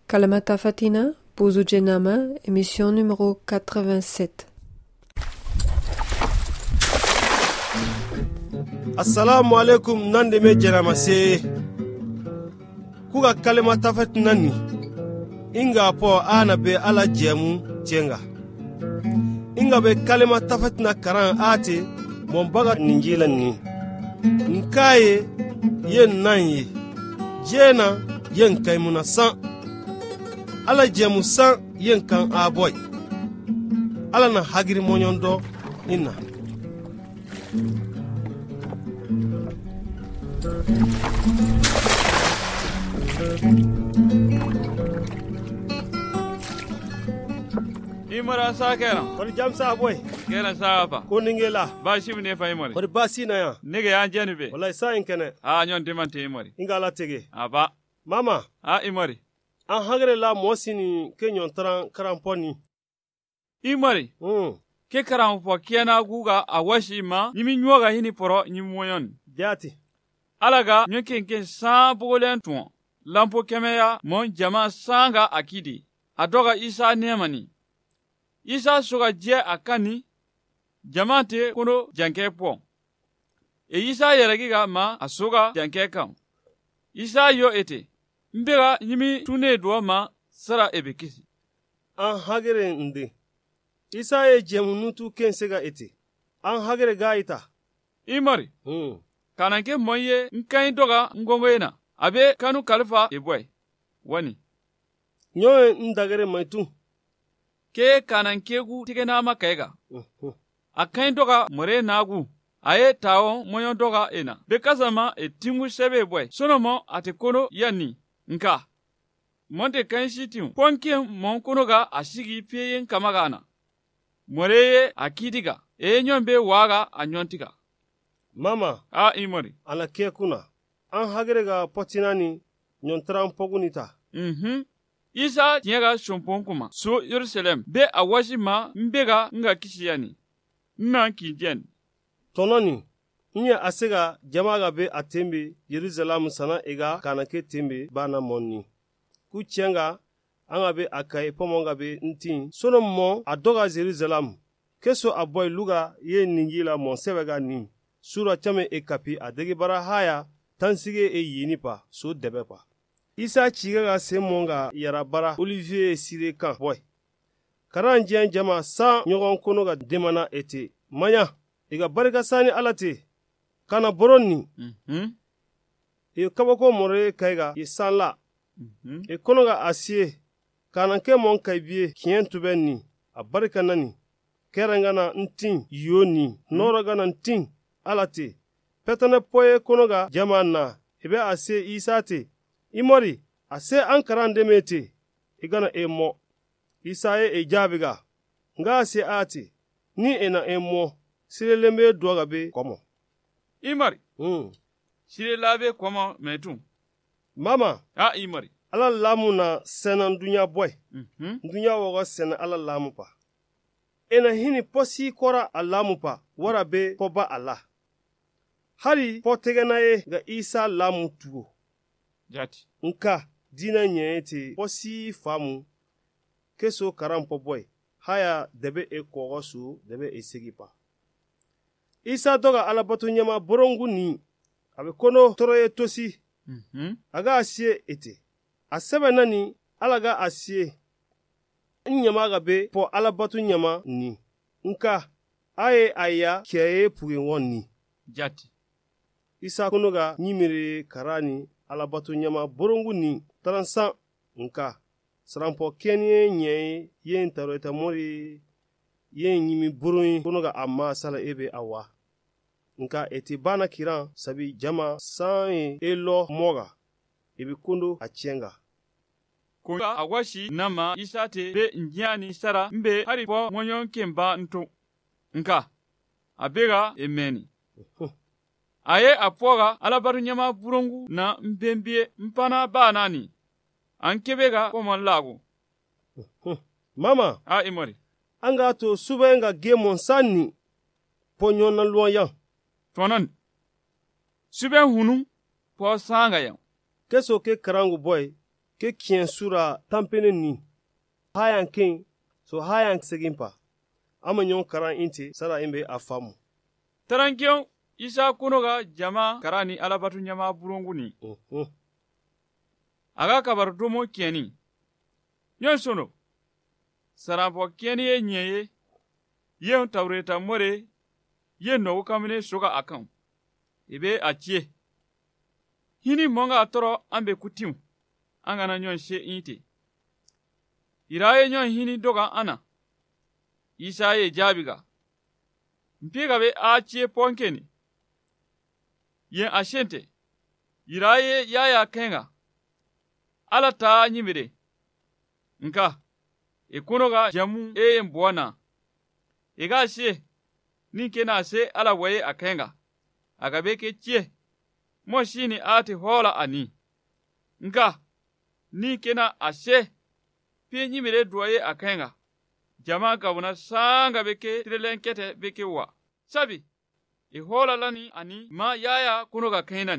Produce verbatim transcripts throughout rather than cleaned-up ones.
Kalamata Fatina, Bozo Djenama, émission numéro quatre-vingt-sept. Assalamu alaikum nande me Djenama se. Kuga Kalamata Fatina ni. Inga po ana be ala jemu tienga. Inga be Kalamata Fatina karan ate mombaga ninjila ni. Nkaye yen nanye. Jena yen kaimuna san. Ala jemu san yen kan aboy. Ala na hagiri monyondo ina. Imara sa kenan. Wani jamsa aboy. Kenan sa fa. Ko ningela. Ba shi ne fa imari. Wani basi na ya. Nige ya jeni be. Wallahi sa in kene. Ah nyon dimante imari. Inga la tege. Aba. Mama. Ah imari. An hagre la mosini kenyon tran karamponi. Imari. Hmm. Ke karampo kiana guga a washi ma yimi nyoga hini poro nyimoyon. Jati. Alaga nyokenken sa bolen tuon. Lampo kemeya mon jama sanga akidi. Adoga isa nemani. Isa soga je akani. Jamante kono janke po. E isa yeregiga ma asoga janke kam. Isa yo ete. Mbega yimi tune duwa ma sara ebekisi. An hagre ndi. Isa ye jemunutu kensega ete. An hagre ga ita. Imari. Hmm. Kananke moye nkai doga ngongoena. Abe kanu kalifa eboy. Wani. Nyoe ndagere maitu. Ke kananke gu tike nama kaiga. Uh-huh. Akai doga more nagu. Aye tao moyo doga ena. Bekazama e tingu sebe boy. Sonomo ate kono yani. Nka. Monte kanshi tiu. Ponke mon kono ga ashigi piyen kamagana. Moreye akidiga. E nyombe waga anyontiga. Mama. A imori. Ala ke kuna. An hagre ga potinani nyontran pogunita. Mhm. Isa tiyaga shompon kuma. So Yerusalem. Be awashi ma mbega nga kishiyani. Nna kinjen. Tononi. Nye asega jamaga be atembe Yerusalem sana ega kanake tembe bana monni. Kuchenga anga be akai pomonga be ntin. Sono mo adoga Yerusalem. Keso aboy luga ye ningila mon sebega ni. Sura chame e kapi adegi bara haya tansige e yinipa so debepa. Isa chigaga se monga yarabara Olivier sire kan boy. Karanjian jama sa nyogon konoga demana ete. Manya ega barika sani alate. Kana boronni. Mhm. E kabako more kaiga e sanla. Mhm. E konoga asie. Kana ke mon kaibie kien tubenni. A barika nani. Kerangana ntin yoni. Noragana ntin alate. Petane poye konoga jamana. Ebe asie isate. Imori ase ankarande mete. Igana e mo. Isaye e jabiga. Nga ase ate. Ni ena e mo. Silelembe duagabe komo. Imari. Hmm. Shire labe kwama metu. Mama. A imari. Ala lamu na senan dunya boy. Mhm. Dunya waga sena ala lamu pa. Ena hini posi kora alamu pa. Wara be poba ala. Hari potegana ye ga isa lamu tuo. Jati. Nka dina nyete posi famu. Keso karampo boy. Haya debe e kogosu debe e segipa. Isa doga alabatu nyama borongu ni. Abe kono toroye tosi. Mhm. Aga asie ete. Asebe nani alaga asie. Nyama aga be po alabatu nyama ni. Nka aye aya kiaye puye woni. Jati. Isa konoga nyimire karani alabatu nyama borongu ni. Taransan nka. Sarampo kenye nye yen taroita mori yen nyimi burun konoga amma sala ebe awa. Nka eti bana kiran sabi jama san elo moga ebi kundo achenga. Kunga awashi nama isate be njani sara mbe haripo monyon kemba nto. Nka abega emeni. Aye apoga alabaru nyama burongu na mbembie mpana banani. Ankebega komon lagu. Mama. A imori. Anga to subenga gemon sani ponyon na luoyan. Tonan. Suben hunu po sanga yan. Keso ke karangu boy ke kien sura tampene ni hayan ken so hayan segin pa ama nyon karan inte sara imbe afamu tarankiyon isa kunoga jama karani alabatu nyama burunguni uh -huh. aga kabar domo kieni nyon sono sarampo kieni ye nyeye yen tawreta more yen no kamine soga akan ibe achie hini monga atoro ambe kutim angana nyon she inte iraye nyon hini doga ana isa ye jabiga mpiga be achie ponkeni yen ashente iraye yaya kenga ala ta nyimire nka ikunoga jamu e mbwana ega she ni kena se ala waye akenga agabe ke chie mo shini ati hola ani nka ni kena ashe pe nyimire duaye akenga jama kabuna sanga beke tirelenkete beke wa sabi e hola lani ani ma yaya kunoga kenan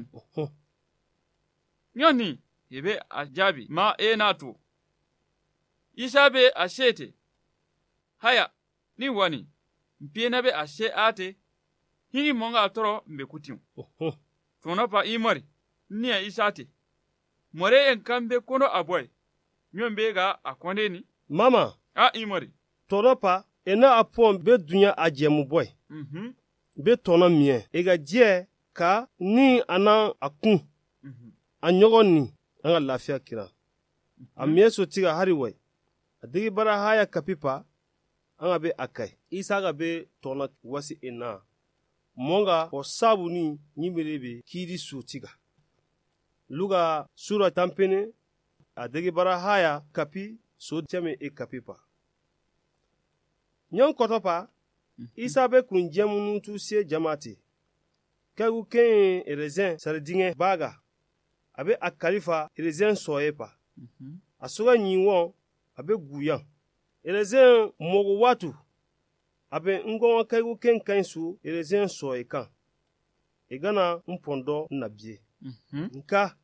nyoni yebe ajabi ma e natu isabe ashete haya ni wani mpiena be ashe ate hini monga atoro mbekutim tuna pa imori ni ya isate more en kambe kono aboy nyombe ga akonde ni mama a imori toro pa ena apon be dunya ajemu boy mhm mm be tono mie ega je ka ni ana akun mhm mm anyogon ni anga lafiya kira mm -hmm. amie so tiga hari wai adigi bara haya kapipa anga be akai isa ga be tona wasi ena monga ko sabu ni nyimberebe kidi su tiga luga sura tampene adigi bara haya kapi so teme e kapipa nyon kotopa mm -hmm. isa be kunjemu nutu sie jamati kagu ken erezen sardinge baga abe akalifa erezen soyepa mm -hmm. asuga nyiwon abe guyan erezen mogo watu abe ngon kagu ken kansu erezen soyekan egana mpondo nabie mm -hmm. nka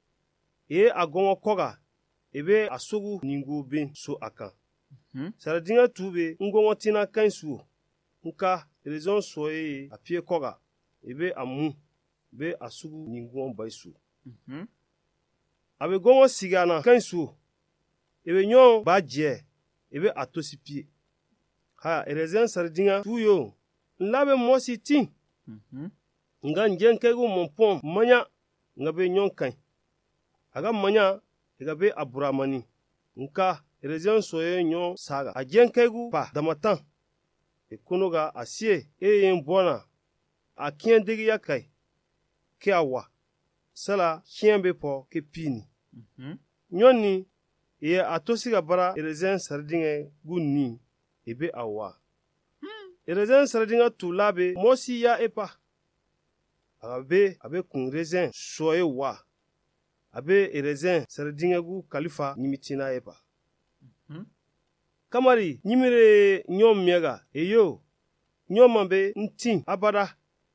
e agon koga ebe asugu ningu bin so akan Hmm? Saradinga tube ngongo tina kansu nka rezon soye apie koga ebe amu be asugu ningon baisu mhm abe gongo sigana kansu ebe nyon baje ebe atosipie ha rezon saradinga tuyo nlabe mosi tin mhm nga njenkegu monpom manya ngabe nyon kan aga manya egabe aburamani nka erezion soye nyon saga a jenkegu pa damatan e kunoga asie e yen bona a kien digi yakai ke awa sala kien be po ke pini mm -hmm. nyoni e atosiga bara erezion sardinge gunni ebe awa mm. erezion sardinga tulabe mosi ya epa abe abe kun rezen soye wa abe erezion sardinge gu kalifa nimitina epa Hmm? kamari nyimire nyom miega eyo nyoma be ntin abada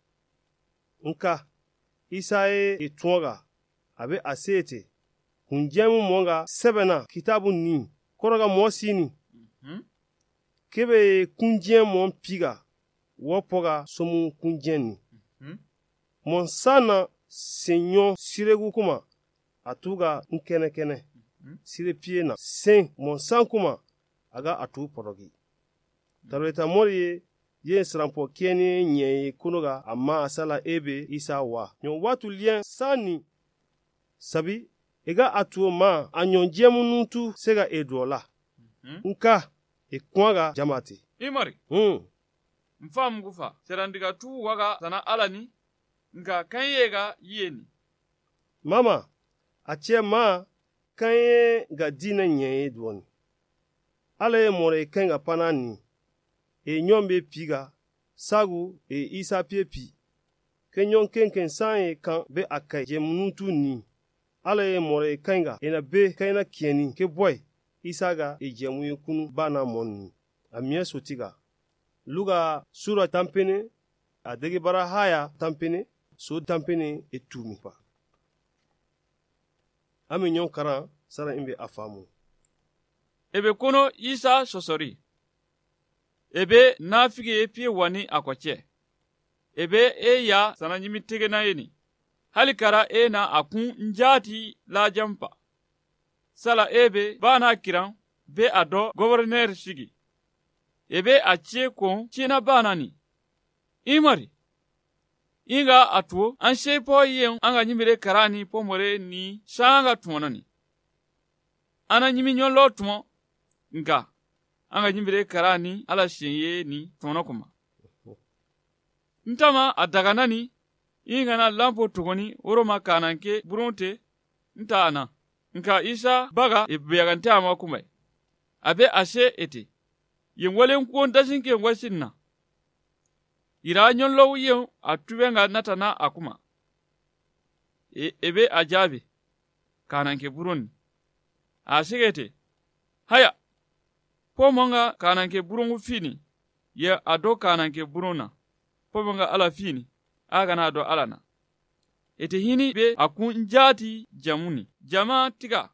nka isae etuoga abe asete hunjemu monga sebena kitabu ni koroga mosini mm-hmm. kebe kunjien mon piga wopoga somu kunjeni mm-hmm. mon sana senyo siregu kuma atuga nkene kene sire pie na sen mon san kuma aga atu porogi tareta mori ye srampo kieni nye kunoga amma asala ebe isa wa nyon watu lien sani sabi ega atu ma anyon jemu nutu sega edola mm -hmm. nka ekwaga jamati imari mm mfam gufa serandiga tu waga sana alani nga kanyega yeni mama achie ma kanye ga dina nye duoni ala ye more kenga panani e nyombe piga sagu e isa piepi kenyon kenken sanye kan be akai je munutu ni ala ye more kenga ena be kaina kieni ke boy isa ga e je mu kunu bana monni amie sotiga luga sura tampene adege bara haya tampene so tampene etumi pa ami nyon karan sara imbe afamu. Ebe kono Isa sosori. Ebe nafige pie wani akwache. Ebe e ya sana nyimi tege na yeni. Halikara e na akun njati la jampa. Sala ebe bana kiran be ado gouverneur shigi. Ebe ache kon china bana ni. Imari. Inga atuo anshe po yen anga nyimire karani po more ni shanga tumono ni. Ana nyimi nyolo tumo nga anga nyimire karani ala shenye ni tumono kuma. Ntama adaganani inga na lampo tugoni uroma kananke buronte nta ana. Nka Isa baga ibeyagante ama kumai. Abe ashe ete. Yengwale nkuon dasinke ngwasinna. Ira nyonlo yen atubenga natana akuma. E, ebe ajabe. Kananke buroni. Asigete. Haya. Po monga kananke burungu fini. Ye ado kananke burona. Po monga ala fini. Aga na ado alana. Ete hini be akun njati jamuni. Jama tiga.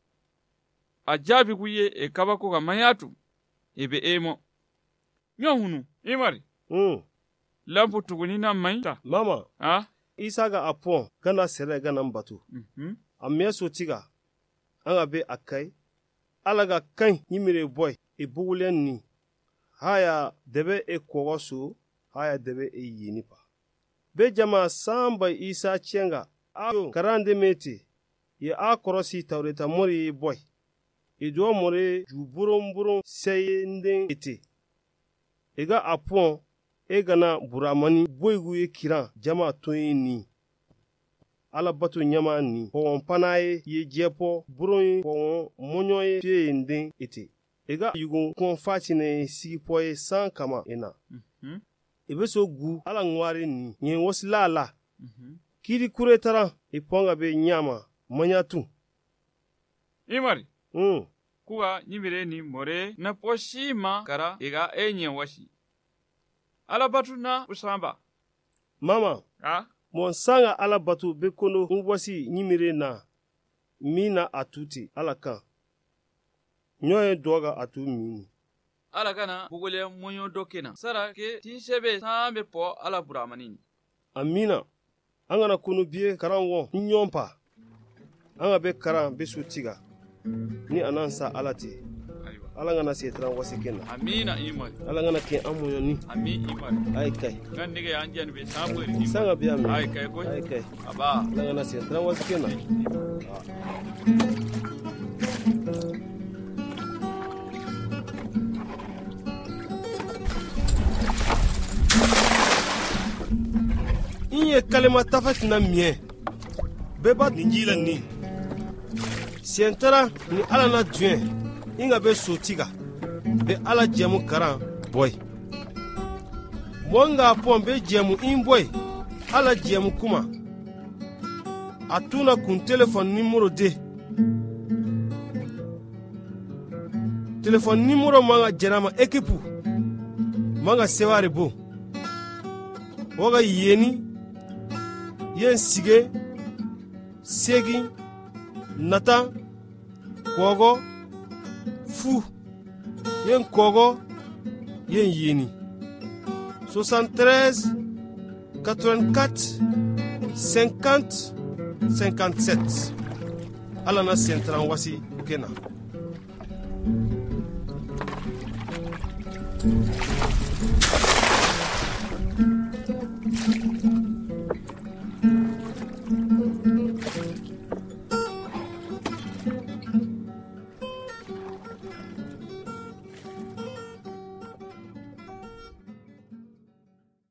Ajabi kuye e kabako ka mayatu. Ebe emo. Nyohunu. Imari. Mm. Lampu tuguni na maita. Mama. Ah? Isa ga apon gana sere gana mbatu. Mhm. Amya so tiga. Anga be akai. Alaga kan yimire boy e bugulen ni. Haya debe e kogosu. Haya debe e yinipa. Be jama samba Isa chenga. Ayo karande meti. Ye a korosi taureta mori boy. Ido more ju buron buron seye nden ete. Ega apon ega na buramani boygu ye kiran jama toyi ni. Ala batu nyama ni. Pon panaye ye jepo buron pon monyo ye pie nden ete. Ega yugun kon fatine si poye san kama ena. Mhm. Ebe so gu ala ngwari ni. Nye wasila ala. Mhm. Kiri kure tara iponga be nyama manyatu. Imari. Mm. Kuwa nyimire ni more na poshima kara ega enye washi. Ala batu na usamba. Mama. Ah? Mon sanga ala batu be kono ngwasi nyimire na mina atuti ala kan. Nyoye doga atu mini. Ala kana bugule munyo dokena. Sara ke tinshebe sambe po ala buramanini. Amina. Angana kunu biye karango nyompa. Anga be karan be sutiga. Ni anansa alati. Ala ngana setran wasikena. Amina imani. Ala ngana ke amoyo ni. Ami imani. Ai kai. Kan nige anjan be sambo ni. Sanga biya mi. Ai kai ko. Ai kai. Aba. Ala ngana setran wasikena. Inye kalima tafat na mie. Beba ninjila ni. Sientara ni ala na duen. Inga be sotiga. Be ala jemu karan boy. Mwanga apon be jemu in boy. Ala jemu kuma. Atuna kun telefon numero de. Telefon numero manga jenama ekipu. Manga sewari bo. Waga yeni. Yen sige. Segi. Nata. Kogo. Fu. Yen kogo. Yen yeni. soixante-treize, quatre-vingt-quatre, cinquante, cinquante-sept. Ala na sentran wasi kena.